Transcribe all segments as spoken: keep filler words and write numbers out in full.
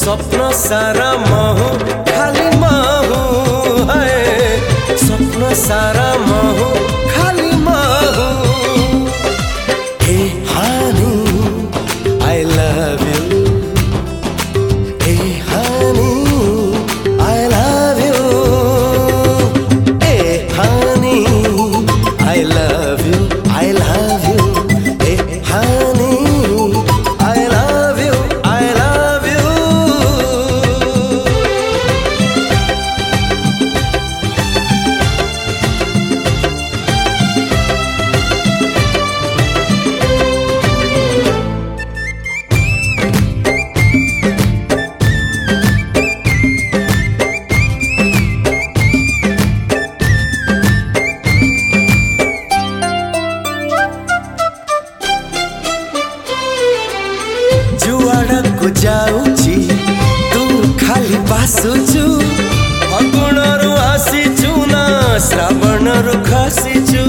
स्वप्न सारा महू खाली महू है स्वप्न सारा महू खाली महू हे हानी I love you हे हानी I love you हे हानी I love you I love you हे हानी I love you I love you जुआड़ू जाऊची तू खाली बासुचु फगुणरू आसीचु ना श्रावणरू खसीचु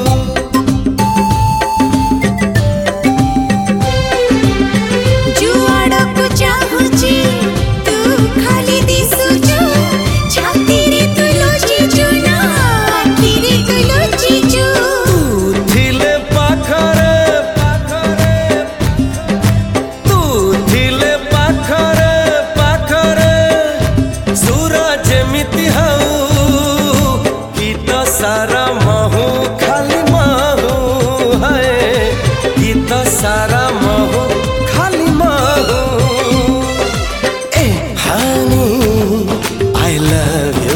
जुआड़ू जाऊची तू खाली दिसुचु छाती रे तू लोचीचु ना आखी रे तू लोचीचु तू थिले पाखरे पाखरे तू थिले पाखरे पाखरे सूरज जेमिति हऊ गीत सारा महू खाली महू है गीत सारा महू खाली महू ए हानी I love you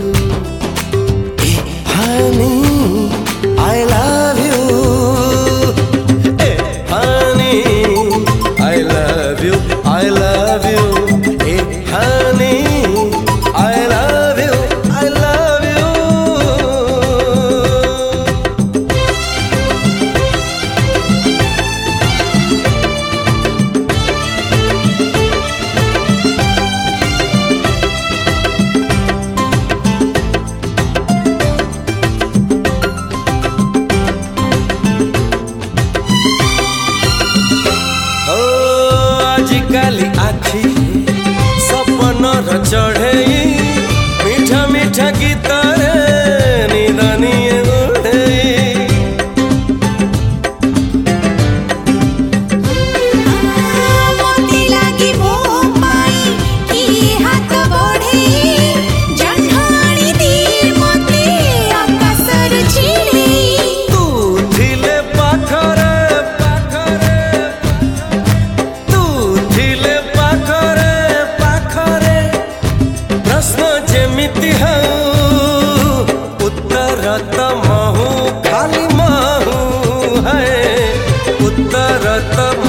A honey I love you A honey I love you I love you A honey I love you I love you ओ आजिकाली आखि सपनर चढ़ई मीठा मीठा गीत रे निदानिए उड़ई मोती लागी वो पाई की हाथ बढ़े जन्हाणी दी मोती आकाशर छिड़े तू थिले पाखरे पाखरे तू थिले पाखरे पाखरे प्रश्न जेमिति हऊ उत्तर त महू खाली महू है उत्तर त